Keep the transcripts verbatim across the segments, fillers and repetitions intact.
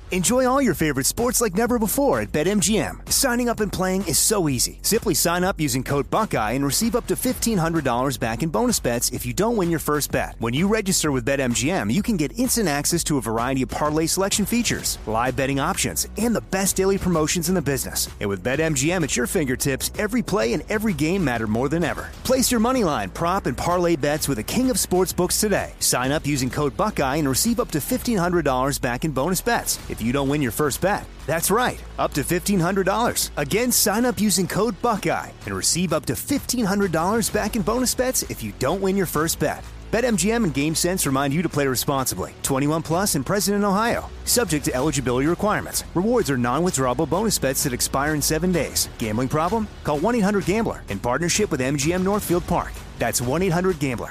Enjoy all your favorite sports like never before at BetMGM. Signing up and playing is so easy. Simply sign up using code Buckeye and receive up to fifteen hundred dollars back in bonus bets if you don't win your first bet. When you register with BetMGM, you can get instant access to a variety of parlay selection features, live betting options, and the best daily promotions in the business. And with BetMGM at your fingertips, every play and every game matter more than ever. Place your moneyline, prop, and parlay bets with the king of sportsbooks today. Sign up using code Buckeye and receive up to fifteen hundred dollars back in bonus bets if you don't win your first bet. That's right, up to fifteen hundred dollars. Again, sign up using code Buckeye and receive up to fifteen hundred dollars back in bonus bets if you don't win your first bet. BetMGM and GameSense remind you to play responsibly. twenty-one plus and present in Ohio. Subject to eligibility requirements. Rewards are non-withdrawable bonus bets that expire in seven days. Gambling problem? Call one eight hundred gambler in partnership with M G M Northfield Park. That's one eight hundred gambler.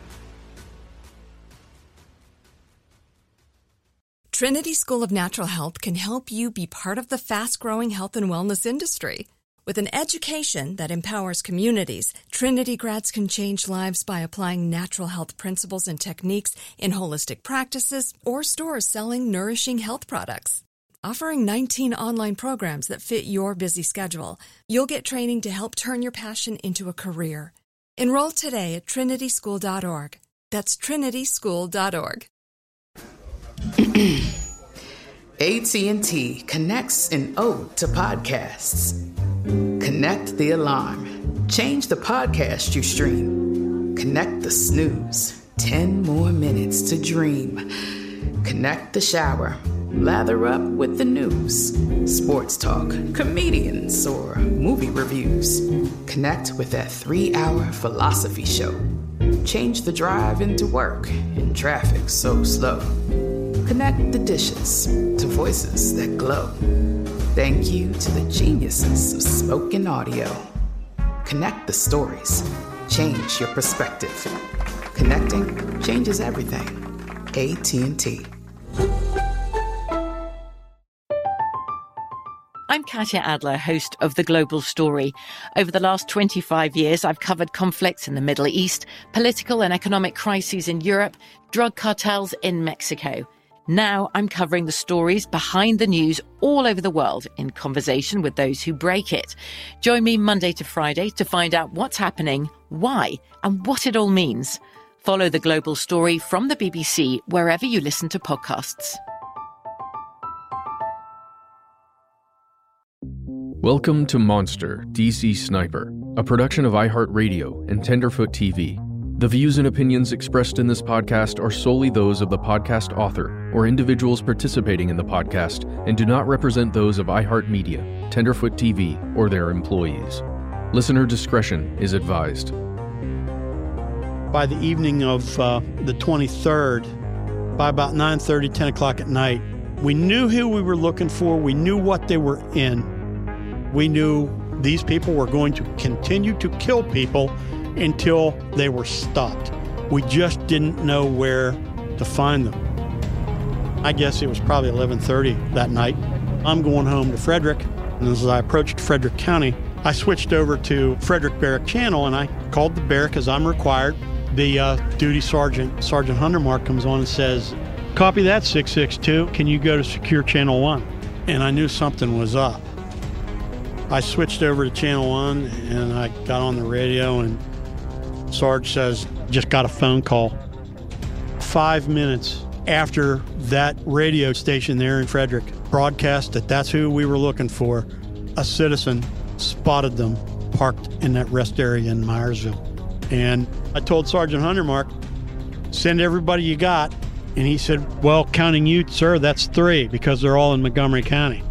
Trinity School of Natural Health can help you be part of the fast-growing health and wellness industry. With an education that empowers communities, Trinity grads can change lives by applying natural health principles and techniques in holistic practices or stores selling nourishing health products. Offering nineteen online programs that fit your busy schedule, you'll get training to help turn your passion into a career. Enroll today at trinity school dot org. That's trinity school dot org. A T and T connects an ode to podcasts. Connect the alarm. Change the podcast you stream. Connect the snooze. Ten more minutes to dream. Connect the shower. Lather up with the news. Sports talk, comedians, or movie reviews. Connect with that three-hour philosophy show. Change the drive into work in traffic so slow. Connect the dishes to voices that glow. Thank you to the geniuses of spoken audio. Connect the stories. Change your perspective. Connecting changes everything. A T and T. I'm Katya Adler, host of The Global Story. Over the last twenty-five years, I've covered conflicts in the Middle East, political and economic crises in Europe, drug cartels in Mexico. Now I'm covering the stories behind the news all over the world in conversation with those who break it. Join me Monday to Friday to find out what's happening, why, and what it all means. Follow The Global Story from the B B C wherever you listen to podcasts. Welcome to Monster, D C Sniper, a production of iHeartRadio and Tenderfoot T V. The views and opinions expressed in this podcast are solely those of the podcast author or individuals participating in the podcast and do not represent those of iHeartMedia, Tenderfoot T V, or their employees. Listener discretion is advised. By the evening of uh, the twenty-third, by about nine thirty, ten o'clock at night, we knew who we were looking for. We knew what they were in. We knew these people were going to continue to kill people until they were stopped. We just didn't know where to find them. I guess it was probably eleven thirty that night. I'm going home to Frederick, and as I approached Frederick County, I switched over to Frederick Barrack Channel, and I called the barrack as I'm required. The uh, duty sergeant, Sergeant Hundermark, comes on and says, "Copy that, six six two. Can you go to Secure Channel one?" And I knew something was up. I switched over to Channel one, and I got on the radio, and Sarge says, "Just got a phone call." Five minutes after that radio station there in Frederick broadcast that that's who we were looking for, a citizen spotted them parked in that rest area in Myersville. And I told Sergeant Hundermark, "Send everybody you got." And he said, "Well, counting you, sir, that's three because they're all in Montgomery County."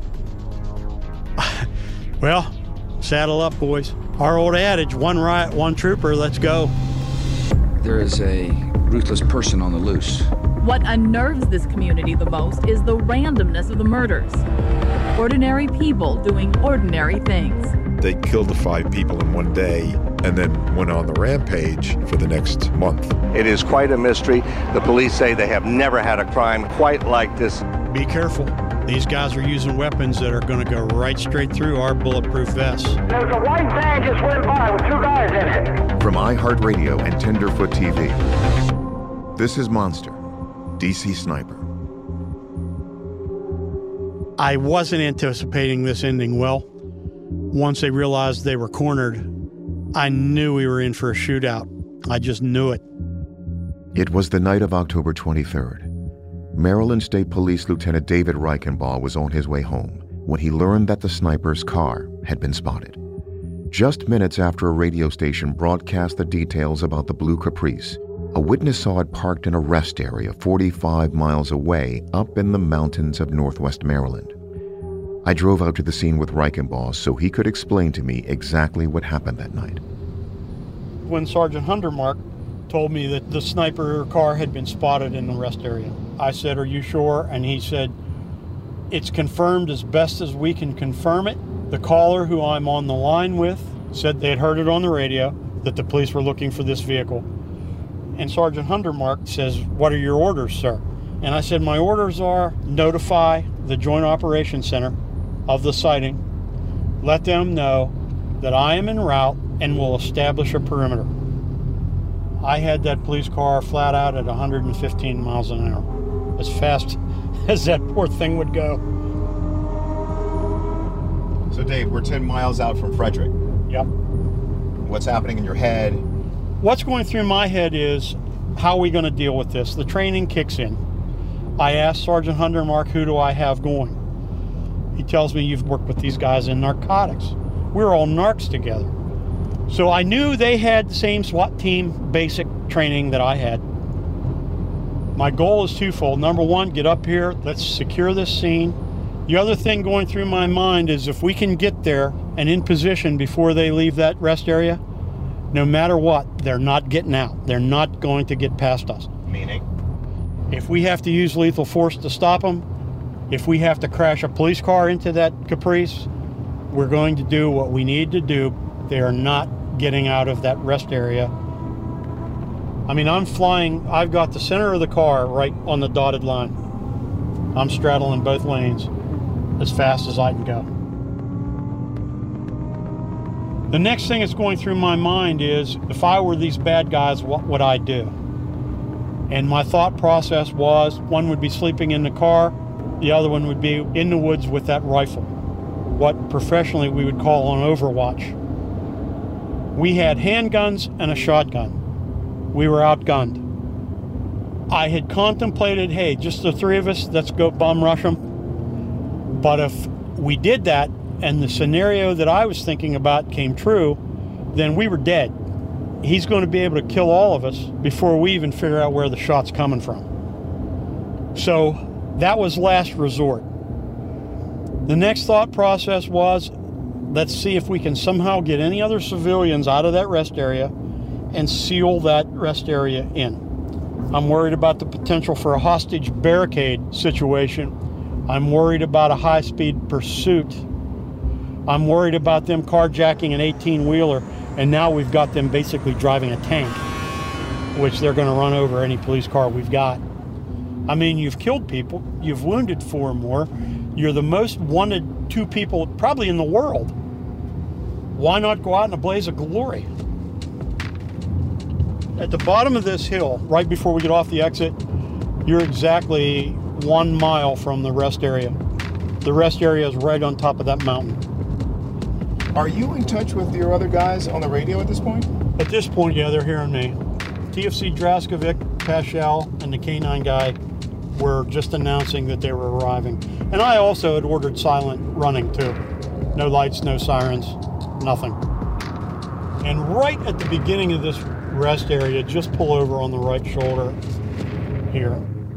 Well, saddle up, boys. Our old adage, one riot, one trooper, let's go. There is a ruthless person on the loose. What unnerves this community the most is the randomness of the murders. Ordinary people doing ordinary things. They killed the five people in one day and then went on the rampage for the next month. It is quite a mystery. The police say they have never had a crime quite like this. Be careful. These guys are using weapons that are going to go right straight through our bulletproof vests. There's a white van just went by with two guys in it. From iHeartRadio and Tenderfoot T V, this is Monster, D C Sniper. I wasn't anticipating this ending well. Once they realized they were cornered, I knew we were in for a shootout. I just knew it. It was the night of October twenty-third. Maryland State Police Lieutenant David Reichenbach was on his way home when he learned that the sniper's car had been spotted. Just minutes after a radio station broadcast the details about the Blue Caprice, a witness saw it parked in a rest area forty-five miles away up in the mountains of northwest Maryland. I drove out to the scene with Reichenbach so he could explain to me exactly what happened that night. When Sergeant Hundermark told me that the sniper car had been spotted in the rest area, I said, "Are you sure?" And he said, "It's confirmed as best as we can confirm it. The caller who I'm on the line with said they had heard it on the radio that the police were looking for this vehicle." And Sergeant Hundermark says, "What are your orders, sir?" And I said, "My orders are notify the Joint Operations Center of the sighting, let them know that I am en route and will establish a perimeter." I had that police car flat out at one hundred fifteen miles an hour, as fast as that poor thing would go. So Dave, we're ten miles out from Frederick. Yep. What's happening in your head? What's going through my head is, how are we going to deal with this? The training kicks in. I asked Sergeant Hundermark, who do I have going? He tells me, "You've worked with these guys in narcotics." We're all narcs together. So I knew they had the same SWAT team basic training that I had. My goal is twofold. Number one, get up here, let's secure this scene. The other thing going through my mind is, if we can get there and in position before they leave that rest area, no matter what, they're not getting out. They're not going to get past us. Meaning? If we have to use lethal force to stop them, if we have to crash a police car into that Caprice, we're going to do what we need to do. They are not getting out of that rest area. I mean, I'm flying, I've got the center of the car right on the dotted line. I'm straddling both lanes as fast as I can go. The next thing that's going through my mind is, if I were these bad guys, what would I do? And my thought process was, one would be sleeping in the car, the other one would be in the woods with that rifle, what professionally we would call an overwatch. We had handguns and a shotgun. We were outgunned. I had contemplated, hey, just the three of us, let's go bum rush them. But if we did that and the scenario that I was thinking about came true, then we were dead. He's going to be able to kill all of us before we even figure out where the shot's coming from. So that was last resort. The next thought process was, let's see if we can somehow get any other civilians out of that rest area and seal that rest area in. I'm worried about the potential for a hostage barricade situation. I'm worried about a high-speed pursuit. I'm worried about them carjacking an eighteen-wheeler, and now we've got them basically driving a tank, which they're going to run over any police car we've got. I mean, you've killed people, you've wounded four or more, you're the most wanted two people probably in the world. Why not go out in a blaze of glory? At the bottom of this hill, right before we get off the exit, you're exactly one mile from the rest area. The rest area is right on top of that mountain. Are you in touch with your other guys on the radio at this point? At this point, yeah, they're hearing me. T F C Draskovic, Paschal, and the K nine guy were just announcing that they were arriving. And I also had ordered silent running too. No lights, no sirens, nothing. And right at the beginning of this rest area, just pull over on the right shoulder here.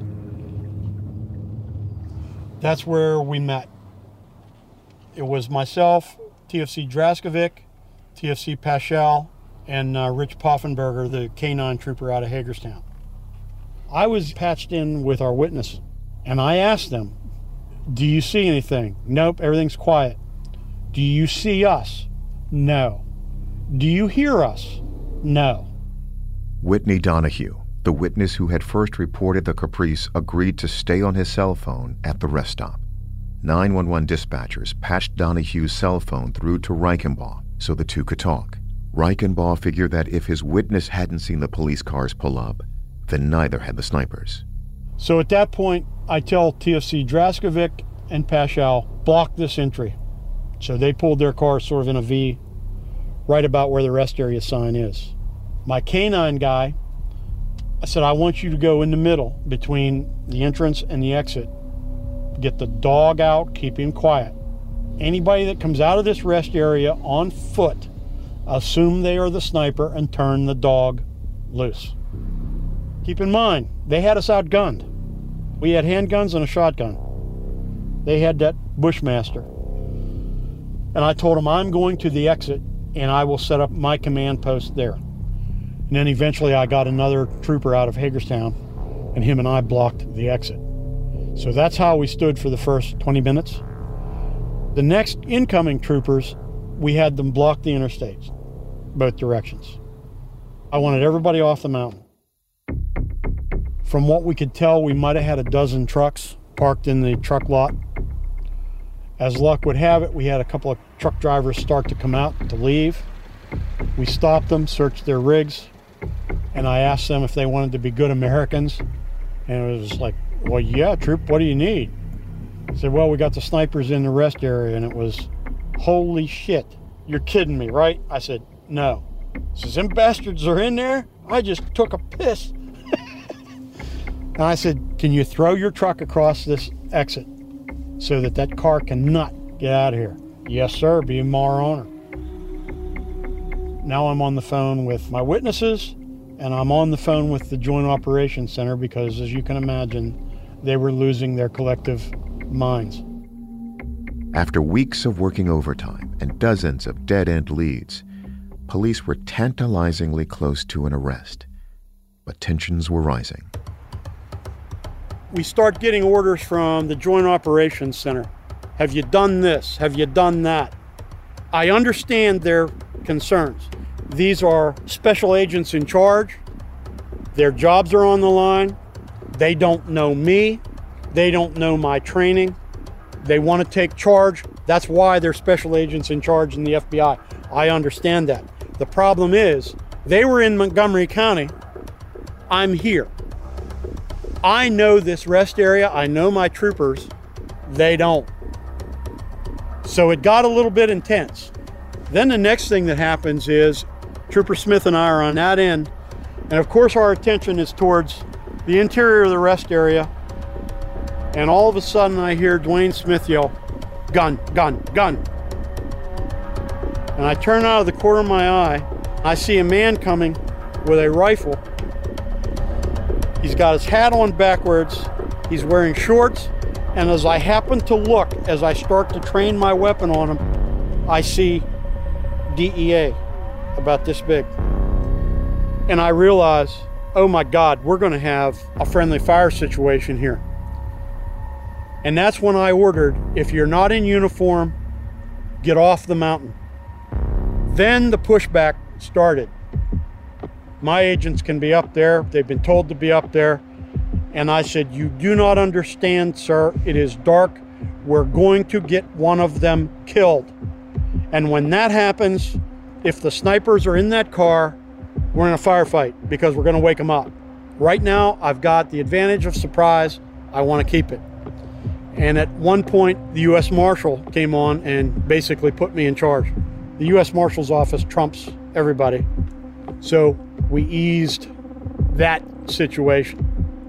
That's where we met. It was myself, T F C Draskovic, T F C Paschal, and uh, Rich Poffenberger, the K nine trooper out of Hagerstown. I was patched in with our witness, and I asked them, do you see anything? Nope, everything's quiet. Do you see us? No. Do you hear us? No. Whitney Donahue, the witness who had first reported the Caprice, agreed to stay on his cell phone at the rest stop. nine one one dispatchers patched Donahue's cell phone through to Reichenbach so the two could talk. Reichenbach figured that if his witness hadn't seen the police cars pull up, then neither had the snipers. So at that point, I tell T F C Draskovic and Paschal blocked this entry. So they pulled their car sort of in a V right about where the rest area sign is. My canine guy, I said, I want you to go in the middle between the entrance and the exit. Get the dog out, keep him quiet. Anybody that comes out of this rest area on foot, assume they are the sniper and turn the dog loose. Keep in mind, they had us outgunned. We had handguns and a shotgun. They had that Bushmaster. And I told them, I'm going to the exit and I will set up my command post there. And then eventually I got another trooper out of Hagerstown and him and I blocked the exit. So that's how we stood for the first twenty minutes. The next incoming troopers, we had them block the interstates, both directions. I wanted everybody off the mountain. From what we could tell, we might have had a dozen trucks parked in the truck lot. As luck would have it, we had a couple of truck drivers start to come out to leave. We stopped them, searched their rigs, and I asked them if they wanted to be good Americans. And it was like, well, yeah, troop, what do you need? I said, well, we got the snipers in the rest area. And it was, holy shit, you're kidding me, right? I said, no. He says, them bastards are in there? I just took a piss. And I said, can you throw your truck across this exit so that that car cannot get out of here? Yes, sir, be our owner. Now I'm on the phone with my witnesses, and I'm on the phone with the Joint Operations Center because, as you can imagine, they were losing their collective minds. After weeks of working overtime and dozens of dead-end leads, police were tantalizingly close to an arrest, but tensions were rising. We start getting orders from the Joint Operations Center. Have you done this? Have you done that? I understand their concerns. These are special agents in charge. Their jobs are on the line. They don't know me. They don't know my training. They want to take charge. That's why they're special agents in charge in the F B I. I understand that. The problem is, they were in Montgomery County. I'm here. I know this rest area. I know my troopers. They don't. So it got a little bit intense. Then the next thing that happens is Trooper Smith and I are on that end. And of course our attention is towards the interior of the rest area. And all of a sudden I hear Dwayne Smith yell, gun, gun, gun. And I turn out of the corner of my eye. I see a man coming with a rifle. He's got his hat on backwards. He's wearing shorts. And as I happen to look, as I start to train my weapon on him, I see D E A about this big. And I realize, oh my God, we're going to have a friendly fire situation here. And that's when I ordered, if you're not in uniform, get off the mountain. Then the pushback started. My agents can be up there. They've been told to be up there. And I said, you do not understand, sir. It is dark. We're going to get one of them killed. And when that happens, if the snipers are in that car, we're in a firefight because we're going to wake them up. Right now, I've got the advantage of surprise. I want to keep it. And at one point, the U S Marshal came on and basically put me in charge. The U S Marshal's office trumps everybody. So we eased that situation.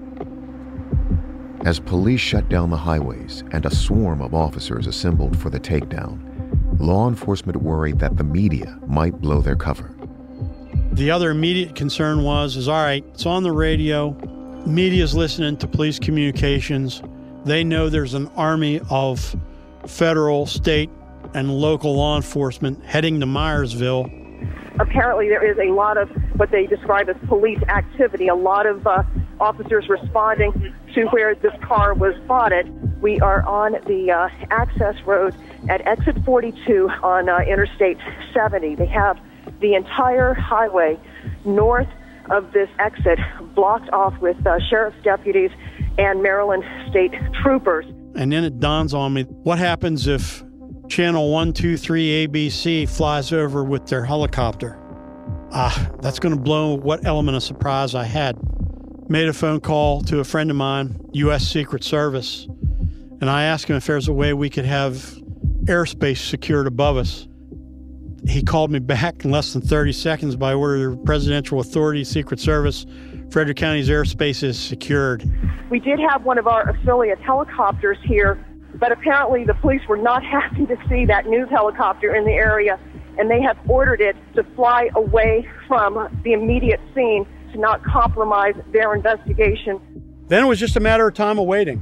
As police shut down the highways and a swarm of officers assembled for the takedown, law enforcement worried that the media might blow their cover. The other immediate concern was, is all right, it's on the radio, media's listening to police communications. They know there's an army of federal, state, and local law enforcement heading to Myersville. Apparently there is a lot of what they describe as police activity, a lot of uh, officers responding to where this car was spotted. We are on the uh, access road at exit forty-two on uh, Interstate seventy. They have the entire highway north of this exit blocked off with uh, sheriff's deputies and Maryland state troopers. And then it dawns on me, what happens if Channel one two three A B C flies over with their helicopter? Ah, that's going to blow what element of surprise I had. Made a phone call to a friend of mine, U S Secret Service, And I asked him if there's a way we could have airspace secured above us. He called me back in less than thirty seconds. By order of Presidential Authority, Secret Service, Frederick County's airspace is secured. We did have one of our affiliate helicopters here, but apparently the police were not happy to see that news helicopter in the area, and they have ordered it to fly away from the immediate scene to not compromise their investigation. Then it was just a matter of time of waiting.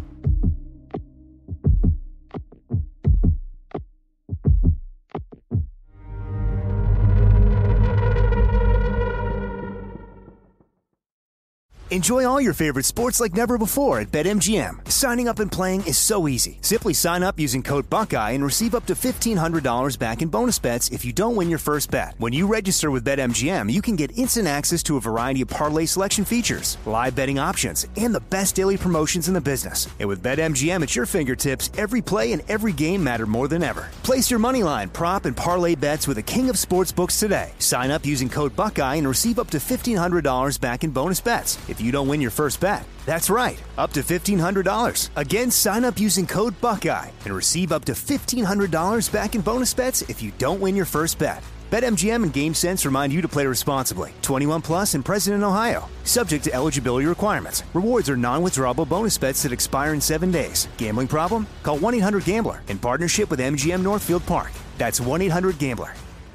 Enjoy all your favorite sports like never before at BetMGM. Signing up and playing is so easy. Simply sign up using code Buckeye and receive up to fifteen hundred dollars back in bonus bets if you don't win your first bet. When you register with BetMGM, you can get instant access to a variety of parlay selection features, live betting options, and the best daily promotions in the business. And with BetMGM at your fingertips, every play and every game matter more than ever. Place your moneyline, prop, and parlay bets with the king of sportsbooks today. Sign up using code Buckeye and receive up to fifteen hundred dollars back in bonus bets if you don't win your first bet. That's right, up to fifteen hundred dollars. Again, sign up using code Buckeye and receive up to fifteen hundred dollars back in bonus bets if you don't win your first bet. BetMGM and GameSense remind you to play responsibly. twenty-one plus and present in Ohio. Subject to eligibility requirements. Rewards are non-withdrawable bonus bets that expire in seven days. Gambling problem? Call one eight hundred gambler in partnership with M G M Northfield Park. That's one eight hundred gambler.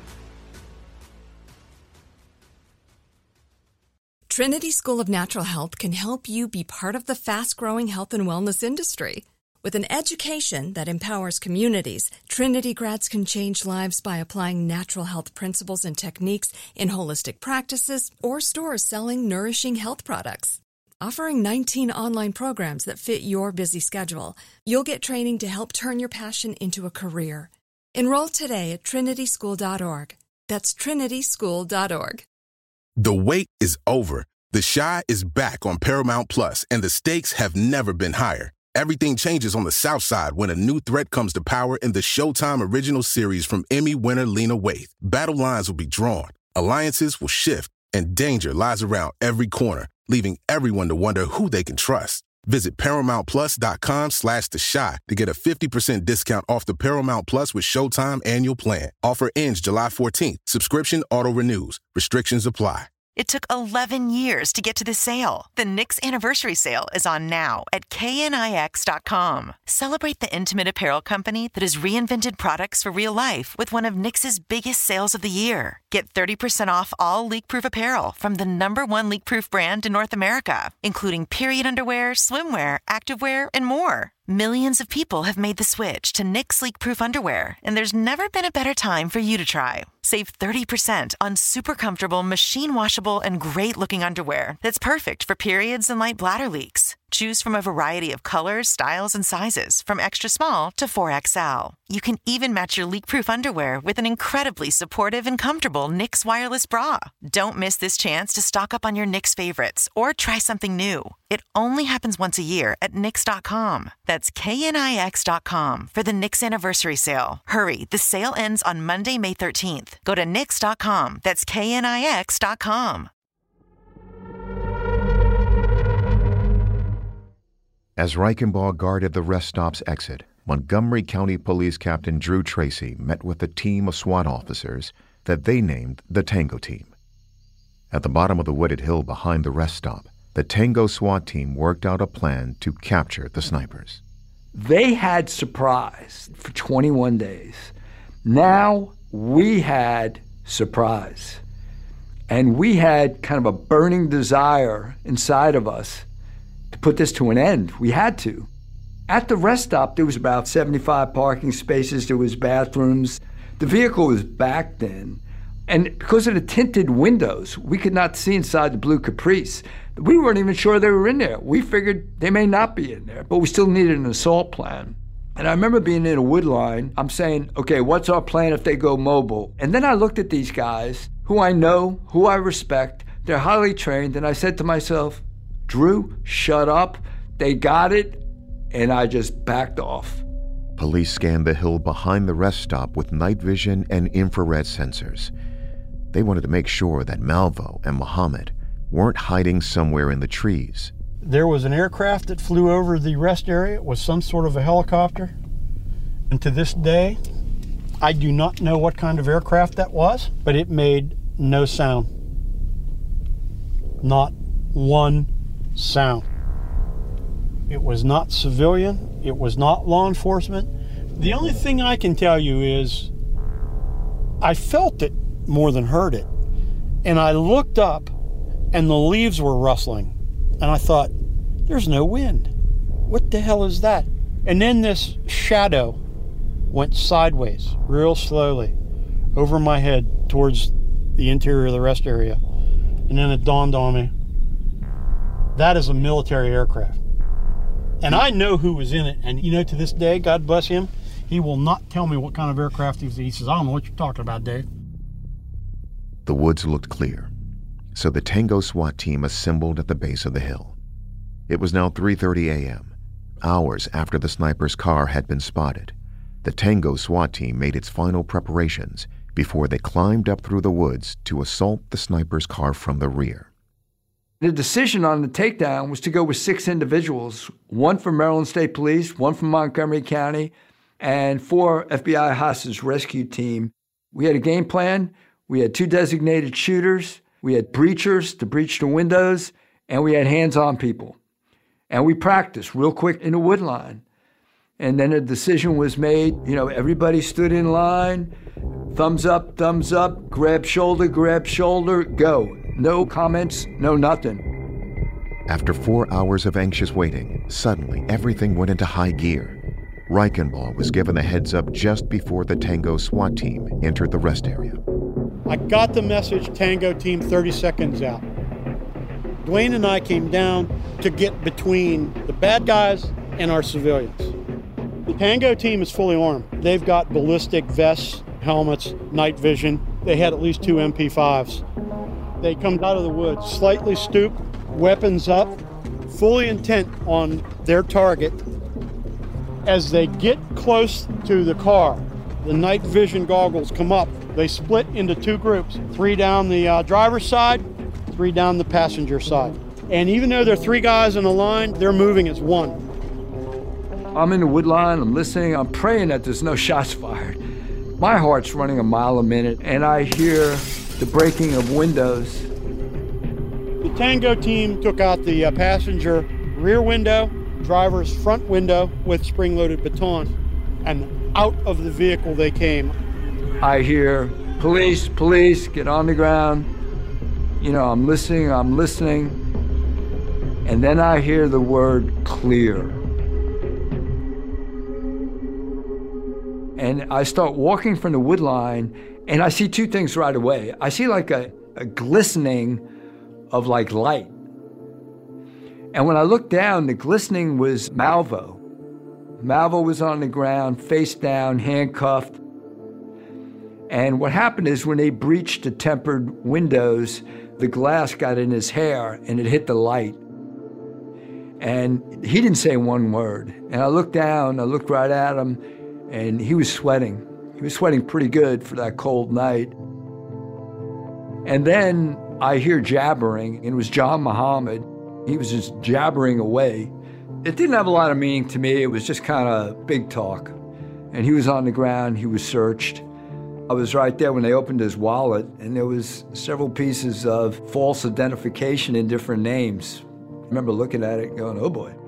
Trinity School of Natural Health can help you be part of the fast-growing health and wellness industry. With an education that empowers communities, Trinity grads can change lives by applying natural health principles and techniques in holistic practices or stores selling nourishing health products. Offering nineteen online programs that fit your busy schedule, you'll get training to help turn your passion into a career. Enroll today at trinity school dot org. That's trinity school dot org. The wait is over. The Chi is back on Paramount Plus, and the stakes have never been higher. Everything changes on the South Side when a new threat comes to power in the Showtime original series from Emmy winner Lena Waithe. Battle lines will be drawn, alliances will shift, and danger lies around every corner, leaving everyone to wonder who they can trust. Visit ParamountPlus.com slash The Chi to get a fifty percent discount off the Paramount Plus with Showtime annual plan. Offer ends July fourteenth. Subscription auto-renews. Restrictions apply. It took eleven years to get to this sale. The Knix Anniversary Sale is on now at K N I X dot com. Celebrate the intimate apparel company that has reinvented products for real life with one of Knix's biggest sales of the year. Get thirty percent off all leak-proof apparel from the number one leak-proof brand in North America, including period underwear, swimwear, activewear, and more. Millions of people have made the switch to Knix leak-proof underwear, and there's never been a better time for you to try. Save thirty percent on super comfortable, machine-washable, and great-looking underwear that's perfect for periods and light bladder leaks. Choose from a variety of colors, styles, and sizes, from extra small to four X L. You can even match your leak-proof underwear with an incredibly supportive and comfortable Knix wireless bra. Don't miss this chance to stock up on your Knix favorites or try something new. It only happens once a year at Knix dot com. That's K N I X dot com for the Knix Anniversary Sale. Hurry, the sale ends on Monday, May thirteenth. Go to Knix dot com. That's K N I X dot com. As Reichenbach guarded the rest stop's exit, Montgomery County Police Captain Drew Tracy met with a team of SWAT officers that they named the Tango Team. At the bottom of the wooded hill behind the rest stop, the Tango SWAT team worked out a plan to capture the snipers. They had surprise for twenty-one days. Now we had surprise. And we had kind of a burning desire inside of us to put this to an end. We had to. At the rest stop, there was about seventy-five parking spaces. There was bathrooms. The vehicle was backed in. And because of the tinted windows, we could not see inside the Blue Caprice. We weren't even sure they were in there. We figured they may not be in there, but we still needed an assault plan. And I remember being in a wood line. I'm saying, okay, what's our plan if they go mobile? And then I looked at these guys who I know, who I respect. They're highly trained. And I said to myself, Drew, shut up. They got it. And I just backed off. Police scanned the hill behind the rest stop with night vision and infrared sensors. They wanted to make sure that Malvo and Muhammad weren't hiding somewhere in the trees, There was an aircraft that flew over the rest area. It was some sort of a helicopter. And to this day, I do not know what kind of aircraft that was, but it made no sound. Not one sound. It was not civilian. It was not law enforcement. The only thing I can tell you is I felt it more than heard it. And I looked up and the leaves were rustling. And I thought, there's no wind. What the hell is that? And then this shadow went sideways, real slowly, over my head towards the interior of the rest area. And then it dawned on me, that is a military aircraft. And I know who was in it. And you know, to this day, God bless him, he will not tell me what kind of aircraft he was. He says, I don't know what you're talking about, Dave. The woods looked clear, so the Tango SWAT team assembled at the base of the hill. It was now three thirty a.m., hours after the sniper's car had been spotted. The Tango SWAT team made its final preparations before they climbed up through the woods to assault the sniper's car from the rear. The decision on the takedown was to go with six individuals, one from Maryland State Police, one from Montgomery County, and four F B I hostage rescue team. We had a game plan. We had two designated shooters. We had breachers to breach the windows, and we had hands-on people. And we practiced real quick in the wood line. And then a decision was made. You know, everybody stood in line, thumbs up, thumbs up, grab shoulder, grab shoulder, go. No comments, no nothing. After four hours of anxious waiting, suddenly everything went into high gear. Reichenbach was given the heads up just before the Tango SWAT team entered the rest area. I got the message, Tango team thirty seconds out. Dwayne and I came down to get between the bad guys and our civilians. The Tango team is fully armed. They've got ballistic vests, helmets, night vision. They had at least two M P fives. They come out of the woods, slightly stooped, weapons up, fully intent on their target. As they get close to the car, the night vision goggles come up. They split into two groups, three down the uh, driver's side, three down the passenger side. And even though there are three guys in a line, they're moving as one. I'm in the wood line, I'm listening, I'm praying that there's no shots fired. My heart's running a mile a minute, and I hear the breaking of windows. The Tango team took out the uh, passenger rear window, driver's front window with spring-loaded baton, and out of the vehicle they came. I hear, police, police, get on the ground. You know, I'm listening, I'm listening. And then I hear the word clear. And I start walking from the wood line, and I see two things right away. I see like a, a glistening of like light. And when I looked down, the glistening was Malvo. Malvo was on the ground, face down, handcuffed. And what happened is when they breached the tempered windows, the glass got in his hair and it hit the light. And he didn't say one word. And I looked down, I looked right at him, and he was sweating. He was sweating pretty good for that cold night. And then I hear jabbering, and it was John Muhammad. He was just jabbering away. It didn't have a lot of meaning to me. It was just kind of big talk. And he was on the ground, he was searched. I was right there when they opened his wallet, and there was several pieces of false identification in different names. I remember looking at it and going, oh boy.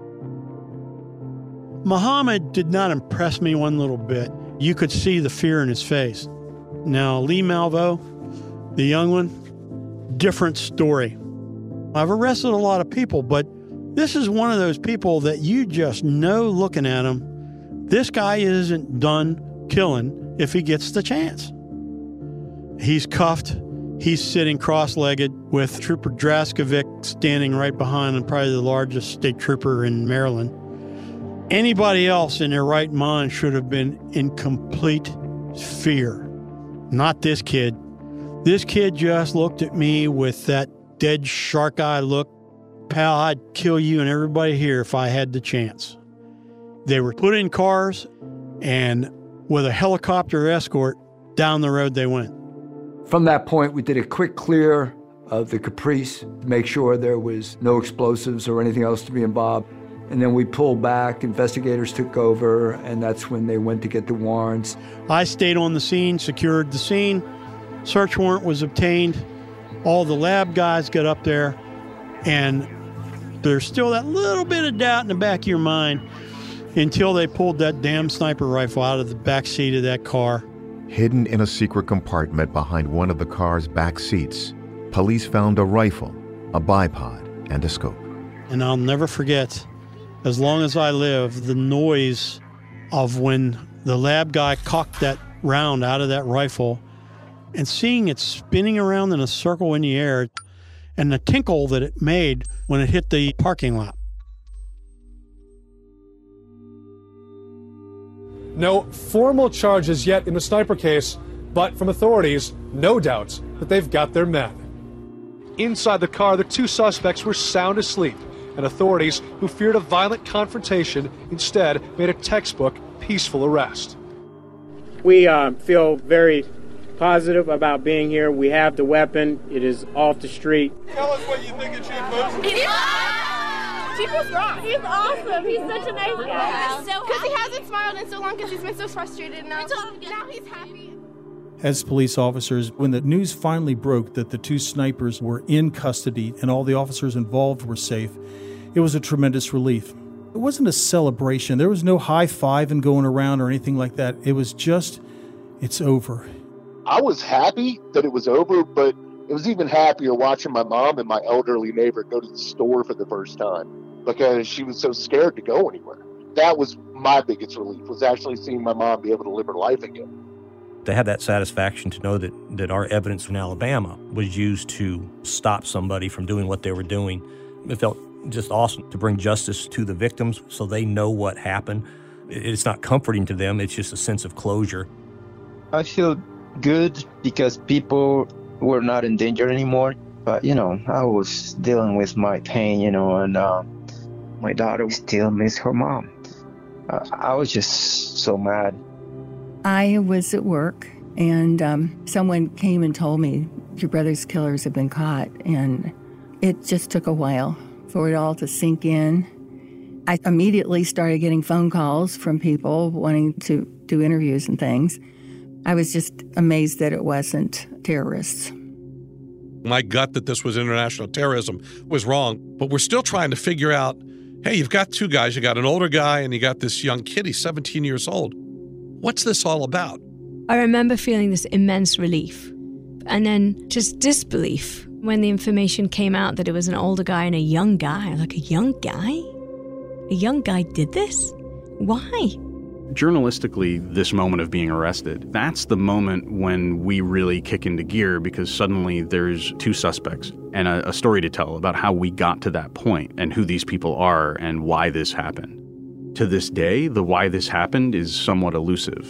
Muhammad did not impress me one little bit. You could see the fear in his face. Now, Lee Malvo, the young one, different story. I've arrested a lot of people, but this is one of those people that you just know looking at him, this guy isn't done killing if he gets the chance. He's cuffed. He's sitting cross-legged with Trooper Draskovic standing right behind him, probably the largest state trooper in Maryland. Anybody else in their right mind should have been in complete fear. Not this kid. This kid just looked at me with that dead shark eye look. Pal, I'd kill you and everybody here if I had the chance. They were put in cars, and with a helicopter escort, down the road they went. From that point, we did a quick clear of the Caprice, make sure there was no explosives or anything else to be involved. And then we pulled back, investigators took over, and that's when they went to get the warrants. I stayed on the scene, secured the scene. Search warrant was obtained. All the lab guys got up there, and there's still that little bit of doubt in the back of your mind until they pulled that damn sniper rifle out of the back seat of that car. Hidden in a secret compartment behind one of the car's back seats, police found a rifle, a bipod, and a scope. And I'll never forget, as long as I live, the noise of when the lab guy cocked that round out of that rifle and seeing it spinning around in a circle in the air and the tinkle that it made when it hit the parking lot. No formal charges yet in the sniper case, but from authorities, no doubt that they've got their men. Inside the car, the two suspects were sound asleep, and authorities, who feared a violent confrontation, instead made a textbook peaceful arrest. We uh, feel very positive about being here. We have the weapon. It is off the street. Tell us what you think of Chief Booth. Chief was wrong. He's awesome. He's such a nice guy. Because so he hasn't smiled in so long because he's been so frustrated. Now, now he's happy. As police officers, when the news finally broke that the two snipers were in custody and all the officers involved were safe, it was a tremendous relief. It wasn't a celebration. There was no high-fiving going around or anything like that. It was just, it's over. I was happy that it was over, but it was even happier watching my mom and my elderly neighbor go to the store for the first time because she was so scared to go anywhere. That was my biggest relief, was actually seeing my mom be able to live her life again. To have that satisfaction to know that, that our evidence in Alabama was used to stop somebody from doing what they were doing, it felt just awesome to bring justice to the victims so they know what happened. It's not comforting to them, it's just a sense of closure. I feel good because people were not in danger anymore. But, you know, I was dealing with my pain, you know, and uh, my daughter still miss her mom. Uh, I was just so mad. I was at work, and um, someone came and told me, your brother's killers have been caught, and it just took a while for it all to sink in. I immediately started getting phone calls from people wanting to do interviews and things. I was just amazed that it wasn't terrorists. My gut that this was international terrorism was wrong, but we're still trying to figure out, hey, you've got two guys. You got an older guy and you got this young kid. He's seventeen years old. What's this all about? I remember feeling this immense relief and then just disbelief when the information came out that it was an older guy and a young guy. Like, a young guy? A young guy did this? Why? Journalistically, this moment of being arrested, that's the moment when we really kick into gear because suddenly there's two suspects and a, a story to tell about how we got to that point and who these people are and why this happened. To this day, the why this happened is somewhat elusive.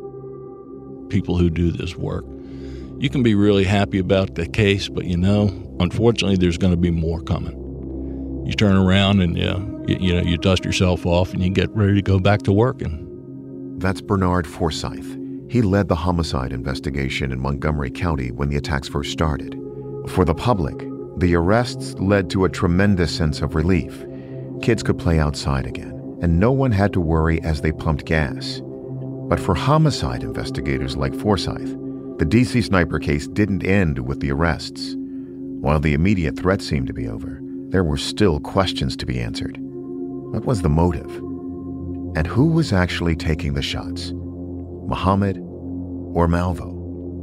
People who do this work, you can be really happy about the case, but you know, unfortunately, there's going to be more coming. You turn around and uh, you, you know, you dust yourself off and you get ready to go back to work. And that's Bernard Forsyth. He led the homicide investigation in Montgomery County when the attacks first started. For the public, the arrests led to a tremendous sense of relief. Kids could play outside again, and no one had to worry as they pumped gas. But for homicide investigators like Forsyth, the D C sniper case didn't end with the arrests. While the immediate threat seemed to be over, there were still questions to be answered. What was the motive? And who was actually taking the shots? Muhammad or Malvo?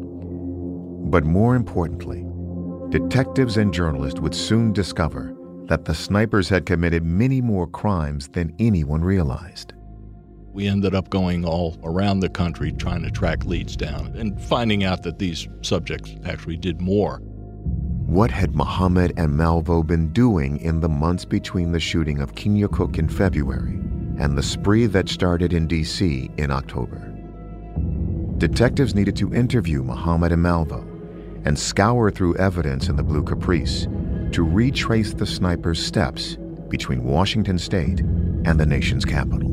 But more importantly, detectives and journalists would soon discover that the snipers had committed many more crimes than anyone realized. We ended up going all around the country trying to track leads down and finding out that these subjects actually did more. What had Muhammad and Malvo been doing in the months between the shooting of Keokuk in February and the spree that started in D C in October? Detectives needed to interview Muhammad and Malvo and scour through evidence in the Blue Caprice to retrace the snipers' steps between Washington State and the nation's capital.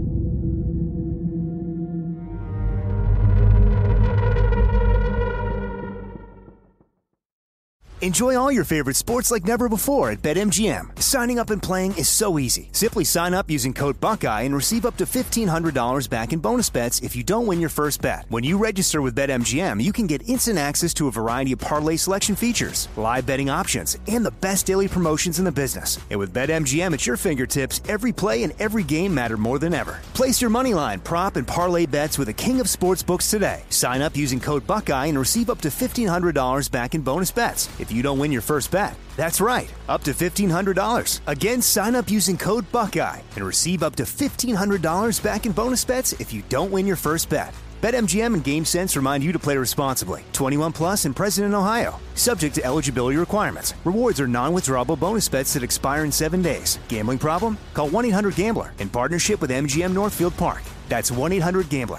Enjoy all your favorite sports like never before at BetMGM. Signing up and playing is so easy. Simply sign up using code Buckeye and receive up to fifteen hundred dollars back in bonus bets if you don't win your first bet. When you register with BetMGM, you can get instant access to a variety of parlay selection features, live betting options, and the best daily promotions in the business. And with BetMGM at your fingertips, every play and every game matter more than ever. Place your moneyline, prop, and parlay bets with the king of sportsbooks today. Sign up using code Buckeye and receive up to fifteen hundred dollars back in bonus bets if you don't win your first bet. That's right, up to fifteen hundred dollars. Again, sign up using code Buckeye and receive up to fifteen hundred dollars back in bonus bets if you don't win your first bet. BetMGM and GameSense remind you to play responsibly. twenty-one plus and present in Ohio. Subject to eligibility requirements. Rewards are non-withdrawable bonus bets that expire in seven days. Gambling problem? Call one eight hundred gambler in partnership with M G M Northfield Park. That's one eight hundred gambler.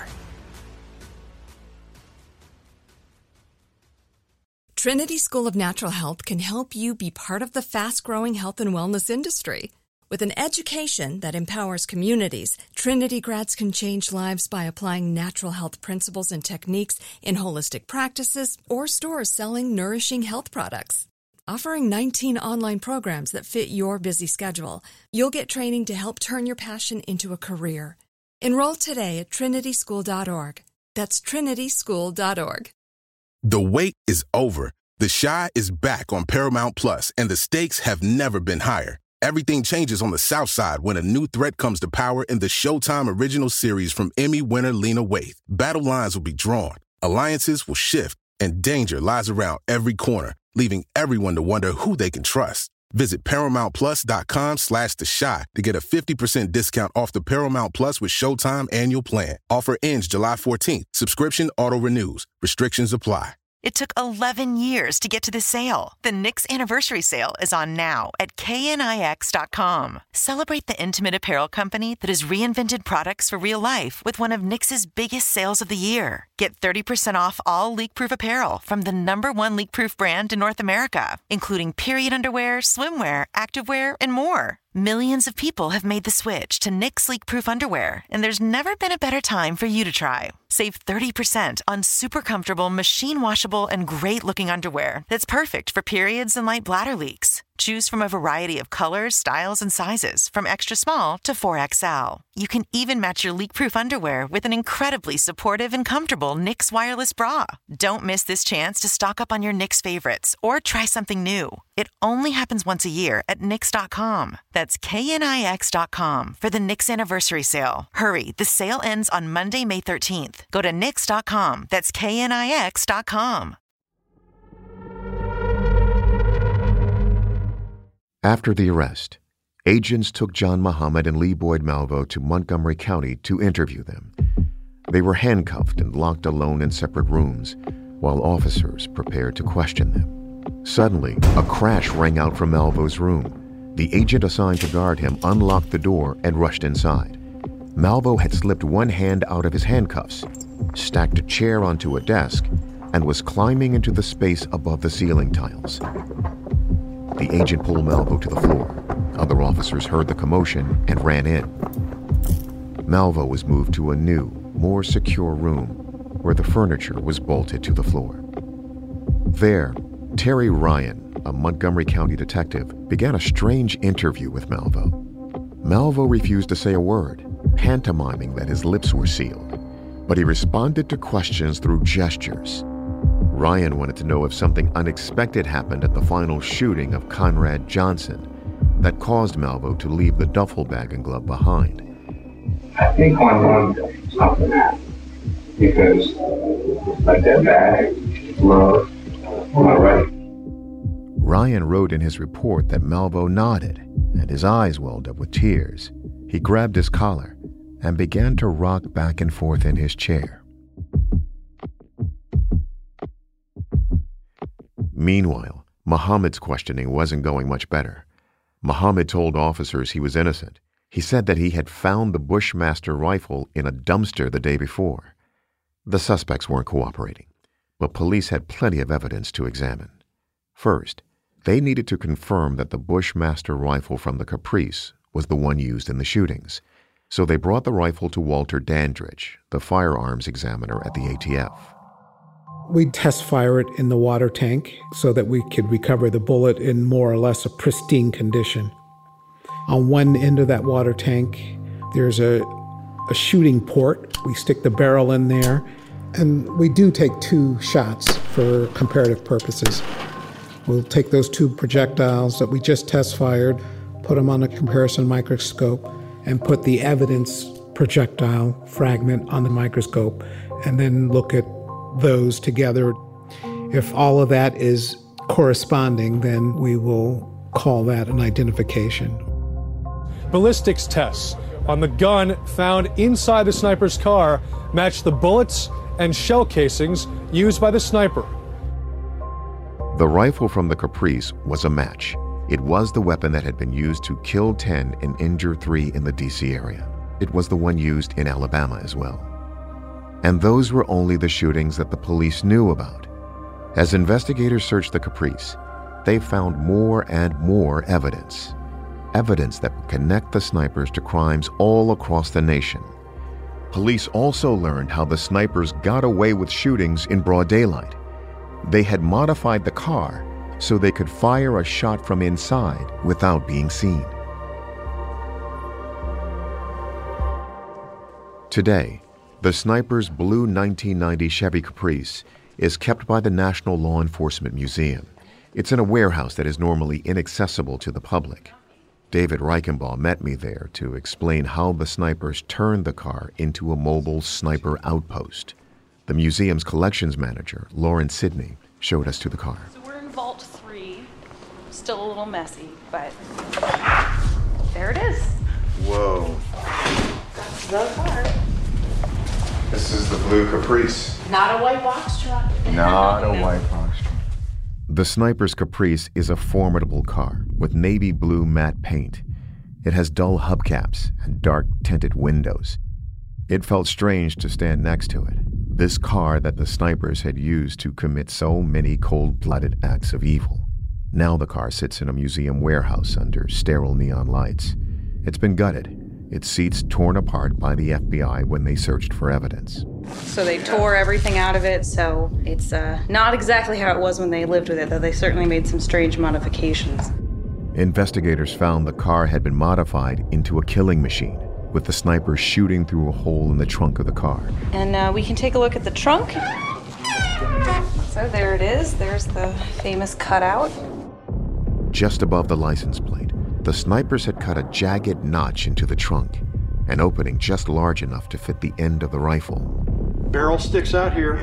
Trinity School of Natural Health can help you be part of the fast-growing health and wellness industry. With an education that empowers communities, Trinity grads can change lives by applying natural health principles and techniques in holistic practices or stores selling nourishing health products. Offering nineteen online programs that fit your busy schedule, you'll get training to help turn your passion into a career. Enroll today at trinity school dot org. That's trinity school dot org. The wait is over. The Chi is back on Paramount Plus, and the stakes have never been higher. Everything changes on the South Side when a new threat comes to power in the Showtime original series from Emmy winner Lena Waithe. Battle lines will be drawn, alliances will shift, and danger lies around every corner, leaving everyone to wonder who they can trust. Visit ParamountPlus.com slash The Chi to get a fifty percent discount off the Paramount Plus with Showtime annual plan. Offer ends July fourteenth. Subscription auto-renews. Restrictions apply. It took eleven years to get to this sale. The Knix Anniversary Sale is on now at K N I X dot com. Celebrate the intimate apparel company that has reinvented products for real life with one of Knix's biggest sales of the year. Get thirty percent off all leak-proof apparel from the number one leak-proof brand in North America, including period underwear, swimwear, activewear, and more. Millions of people have made the switch to Knix leak-proof underwear, and there's never been a better time for you to try. Save thirty percent on super comfortable, machine-washable, and great-looking underwear that's perfect for periods and light bladder leaks. Choose from a variety of colors, styles, and sizes, from extra small to four X L. You can even match your leak-proof underwear with an incredibly supportive and comfortable Knix wireless bra. Don't miss this chance to stock up on your Knix favorites or try something new. It only happens once a year at Knix dot com. That's K N I X dot com for the Knix Anniversary Sale. Hurry, the sale ends on Monday, May thirteenth. Go to Knix dot com. That's K N I X dot com. After the arrest, agents took John Muhammad and Lee Boyd Malvo to Montgomery County to interview them. They were handcuffed and locked alone in separate rooms while officers prepared to question them. Suddenly, a crash rang out from Malvo's room. The agent assigned to guard him unlocked the door and rushed inside. Malvo had slipped one hand out of his handcuffs, stacked a chair onto a desk, and was climbing into the space above the ceiling tiles. The agent pulled Malvo to the floor. Other officers heard the commotion and ran in. Malvo was moved to a new, more secure room where the furniture was bolted to the floor. There, Terry Ryan, a Montgomery County detective, began a strange interview with Malvo. Malvo refused to say a word, pantomiming that his lips were sealed, but he responded to questions through gestures. Ryan wanted to know if something unexpected happened at the final shooting of Conrad Johnson that caused Malvo to leave the duffel bag and glove behind. I think on Monday something happened because like that bag, glove, on my right. Ryan wrote in his report that Malvo nodded and his eyes welled up with tears. He grabbed his collar and began to rock back and forth in his chair. Meanwhile, Muhammad's questioning wasn't going much better. Muhammad told officers he was innocent. He said that he had found the Bushmaster rifle in a dumpster the day before. The suspects weren't cooperating, but police had plenty of evidence to examine. First, they needed to confirm that the Bushmaster rifle from the Caprice was the one used in the shootings, so they brought the rifle to Walter Dandridge, the firearms examiner at the A T F. We'd test fire it in the water tank so that we could recover the bullet in more or less a pristine condition. On one end of that water tank, there's a, a shooting port. We stick the barrel in there, and we do take two shots for comparative purposes. We'll take those two projectiles that we just test fired, put them on a comparison microscope, and put the evidence projectile fragment on the microscope, and then look at those together. If all of that is corresponding, then we will call that an identification. Ballistics tests on the gun found inside the sniper's car matched the bullets and shell casings used by the sniper. The rifle from the Caprice was a match. It was the weapon that had been used to kill ten and injure three in the D C area. It was the one used in Alabama as well. And those were only the shootings that the police knew about. As investigators searched the Caprice, they found more and more evidence. Evidence that would connect the snipers to crimes all across the nation. Police also learned how the snipers got away with shootings in broad daylight. They had modified the car so they could fire a shot from inside without being seen. Today, the sniper's blue nineteen ninety Chevy Caprice is kept by the National Law Enforcement Museum. It's in a warehouse that is normally inaccessible to the public. David Reichenbach met me there to explain how the snipers turned the car into a mobile sniper outpost. The museum's collections manager, Lauren Sidney, showed us to the car. So we're in Vault three. Still a little messy, but there it is. Whoa. That's the car. This is the blue Caprice. Not a white box truck. Not a white box truck. The Sniper's Caprice is a formidable car with navy blue matte paint. It has dull hubcaps and dark tinted windows. It felt strange to stand next to it, this car that the snipers had used to commit so many cold-blooded acts of evil. Now the car sits in a museum warehouse under sterile neon lights. It's been gutted, its seats torn apart by the F B I when they searched for evidence. So they tore everything out of it, so it's uh, not exactly how it was when they lived with it, though they certainly made some strange modifications. Investigators found the car had been modified into a killing machine, with the sniper shooting through a hole in the trunk of the car. And uh, we can take a look at the trunk. So there it is. There's the famous cutout. Just above the license plate, the snipers had cut a jagged notch into the trunk, an opening just large enough to fit the end of the rifle. Barrel sticks out here.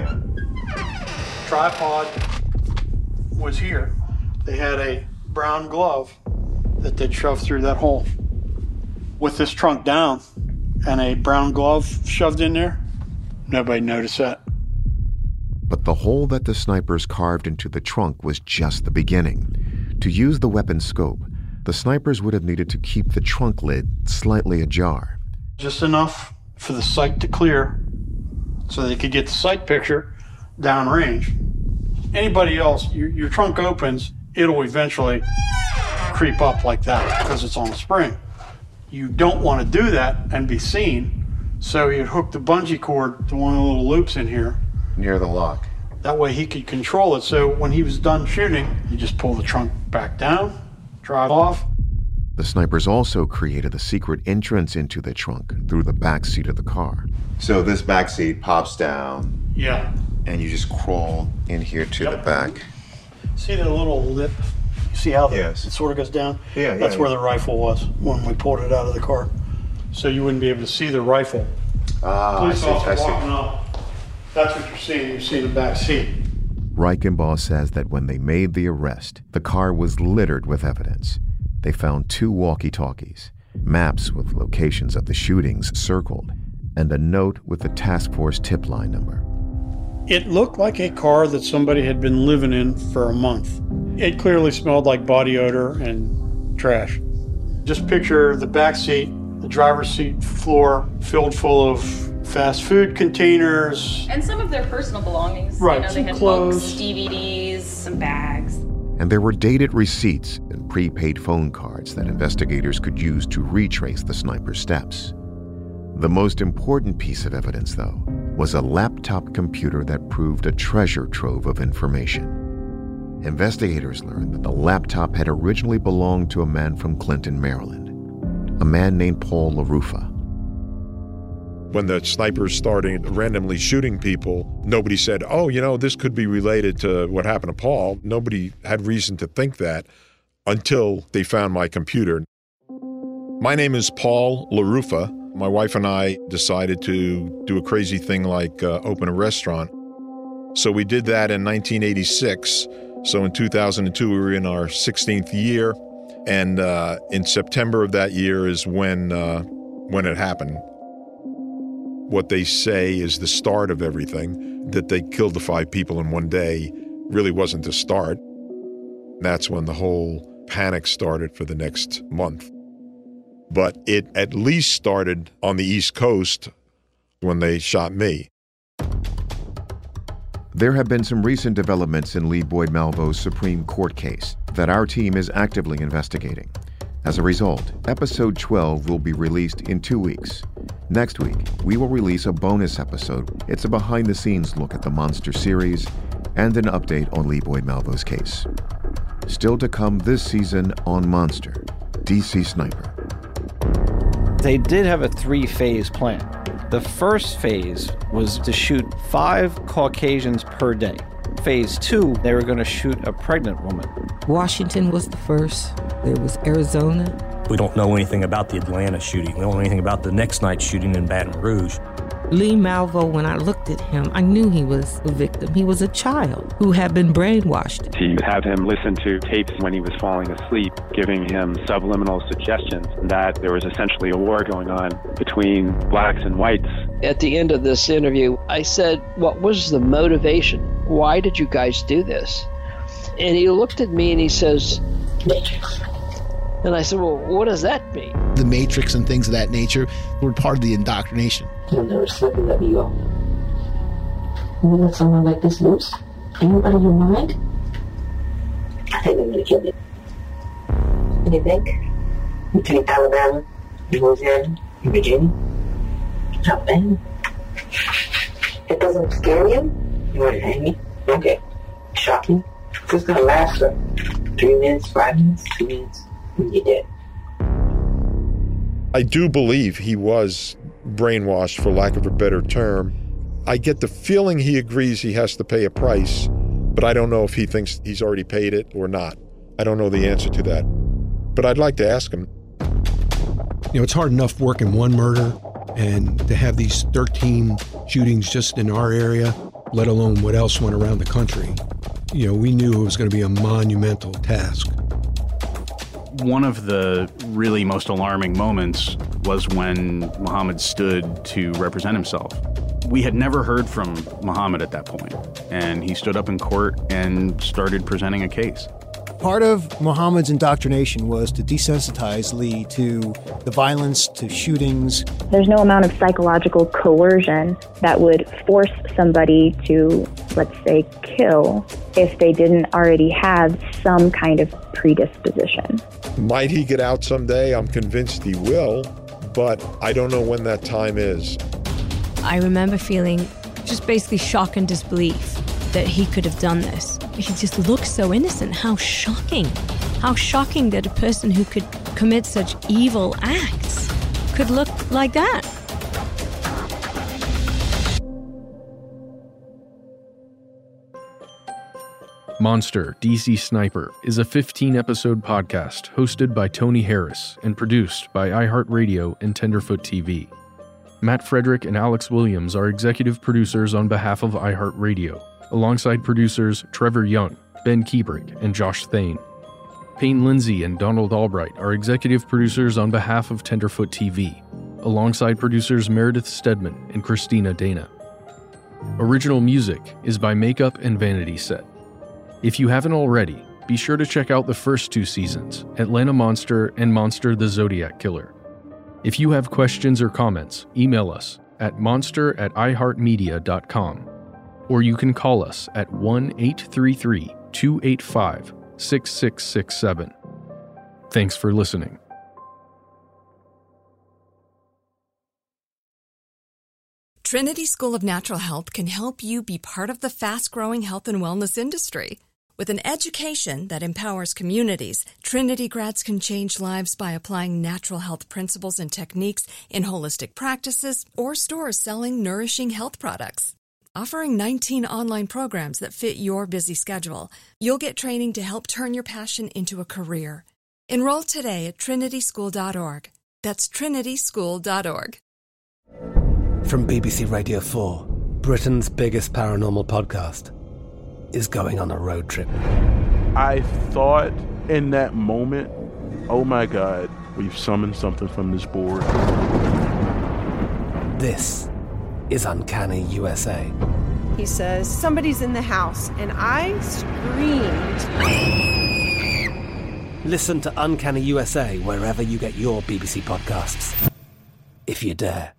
Tripod was here. They had a brown glove that they'd shoved through that hole. With this trunk down and a brown glove shoved in there, nobody noticed that. But the hole that the snipers carved into the trunk was just the beginning. To use the weapon's scope, the snipers would have needed to keep the trunk lid slightly ajar. Just enough for the sight to clear so they could get the sight picture downrange. Anybody else, your, your trunk opens, it'll eventually creep up like that because it's on a spring. You don't want to do that and be seen, so you'd hook the bungee cord to one of the little loops in here. Near the lock. That way he could control it, so when he was done shooting, you just pull the trunk back down, drive off. The snipers also created a secret entrance into the trunk through the back seat of the car. So this back seat pops down. Yeah. And you just crawl in here to Yep. the back. See the little lip? You see how the, Yes. it sort of goes down? Yeah, yeah, That's where yeah. the rifle was when we pulled it out of the car. So you wouldn't be able to see the rifle. Ah, I Police see, officer I see. walking up. That's what you're seeing. You're seeing the back seat. Reichenbach says that when they made the arrest, the car was littered with evidence. They found two walkie-talkies, maps with locations of the shootings circled, and a note with the task force tip line number. It looked like a car that somebody had been living in for a month. It clearly smelled like body odor and trash. Just picture the back seat, the driver's seat floor filled full of fast food containers. And some of their personal belongings. Right, You know, they some had clothes. books, D V Ds, some bags. And there were dated receipts and prepaid phone cards that investigators could use to retrace the sniper's steps. The most important piece of evidence, though, was a laptop computer that proved a treasure trove of information. Investigators learned that the laptop had originally belonged to a man from Clinton, Maryland, a man named Paul LaRufa. When the snipers started randomly shooting people, nobody said, oh, you know, this could be related to what happened to Paul. Nobody had reason to think that until they found my computer. My name is Paul LaRufa. My wife and I decided to do a crazy thing like uh, open a restaurant. So we did that in nineteen eighty-six. So in two thousand two, we were in our sixteenth year. And uh, in September of that year is when uh, when it happened. What they say is the start of everything, that they killed the five people in one day, really wasn't the start. That's when the whole panic started for the next month. But it at least started on the East Coast when they shot me. There have been some recent developments in Lee Boyd Malvo's Supreme Court case that our team is actively investigating. As a result, episode twelve will be released in two weeks. Next week, we will release a bonus episode. It's a behind-the-scenes look at the Monster series and an update on Lee Boyd Malvo's case. Still to come this season on Monster, D C Sniper. They did have a three-phase plan. The first phase was to shoot five Caucasians per day. Phase two, they were going to shoot a pregnant woman. Washington was the first. There was Arizona. We don't know anything about the Atlanta shooting. We don't know anything about the next night shooting in Baton Rouge. Lee Malvo, when I looked at him, I knew he was a victim. He was a child who had been brainwashed. He had him listen to tapes when he was falling asleep, giving him subliminal suggestions that there was essentially a war going on between blacks and whites. At the end of this interview, I said, what was the motivation? Why did you guys do this? And he looked at me and he says, Matrix. And I said, well, what does that mean? The Matrix and things of that nature were part of the indoctrination. You'll never slip and let me go. You let someone like this loose, and you're out of your mind? I think I'm gonna kill you. And you think? You take Alabama, Louisiana, Virginia, Alabama. It doesn't scare you? You want to hang me? Okay. Shock me? It's gonna last for three minutes, five minutes, two minutes. You did. I do believe he was brainwashed, for lack of a better term. I get the feeling he agrees he has to pay a price, but I don't know if he thinks he's already paid it or not. I don't know the answer to that, but I'd like to ask him. You know, it's hard enough working one murder, and to have these thirteen shootings just in our area, let alone what else went around the country. You know, we knew it was going to be a monumental task. One of the really most alarming moments was when Muhammad stood to represent himself. We had never heard from Muhammad at that point, and he stood up in court and started presenting a case. Part of Muhammad's indoctrination was to desensitize Lee to the violence, to shootings. There's no amount of psychological coercion that would force somebody to, let's say, kill if they didn't already have some kind of predisposition. Might he get out someday? I'm convinced he will, but I don't know when that time is. I remember feeling just basically shock and disbelief that he could have done this. He just looked so innocent. How shocking. How shocking that a person who could commit such evil acts could look like that. Monster, D C Sniper is a fifteen-episode podcast hosted by Tony Harris and produced by iHeartRadio and Tenderfoot T V. Matt Frederick and Alex Williams are executive producers on behalf of iHeartRadio, alongside producers Trevor Young, Ben Kiebrick, and Josh Thane. Payne Lindsay and Donald Albright are executive producers on behalf of Tenderfoot T V, alongside producers Meredith Stedman and Christina Dana. Original music is by Makeup and Vanity Set. If you haven't already, be sure to check out the first two seasons, Atlanta Monster and Monster the Zodiac Killer. If you have questions or comments, email us at monster at iheartmedia dot com, or you can call us at one eight three three, two eight five, six six six seven. Thanks for listening. Trinity School of Natural Health can help you be part of the fast-growing health and wellness industry. With an education that empowers communities, Trinity grads can change lives by applying natural health principles and techniques in holistic practices or stores selling nourishing health products. Offering nineteen online programs that fit your busy schedule, you'll get training to help turn your passion into a career. Enroll today at trinity school dot org. That's trinity school dot org. From B B C Radio four, Britain's biggest paranormal podcast is going on a road trip. I thought in that moment, oh my God, we've summoned something from this board. This is Uncanny U S A. He says, somebody's in the house, and I screamed. Listen to Uncanny U S A wherever you get your B B C podcasts, if you dare.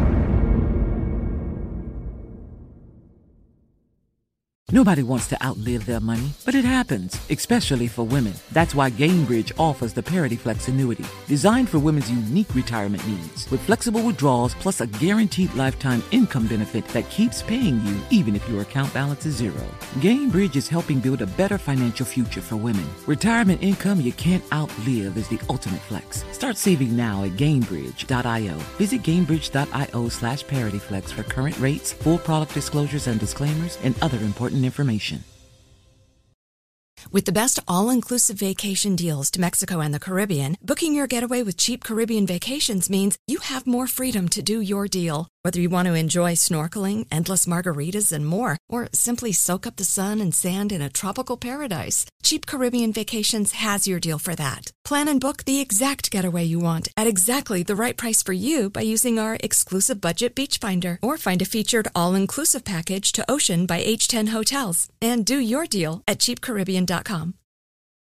Nobody wants to outlive their money, but it happens, especially for women. That's why Gainbridge offers the Parity Flex annuity, designed for women's unique retirement needs. With flexible withdrawals plus a guaranteed lifetime income benefit that keeps paying you even if your account balance is zero. Gainbridge is helping build a better financial future for women. Retirement income you can't outlive is the ultimate flex. Start saving now at Gainbridge dot io. Visit Gainbridge dot io slash ParityFlex for current rates, full product disclosures and disclaimers, and other important information. With the best all-inclusive vacation deals to Mexico and the Caribbean, booking your getaway with Cheap Caribbean Vacations means you have more freedom to do your deal. Whether you want to enjoy snorkeling, endless margaritas, and more, or simply soak up the sun and sand in a tropical paradise, Cheap Caribbean Vacations has your deal for that. Plan and book the exact getaway you want at exactly the right price for you by using our exclusive budget beach finder, or find a featured all-inclusive package to Ocean by H ten Hotels, and do your deal at cheap caribbean dot com.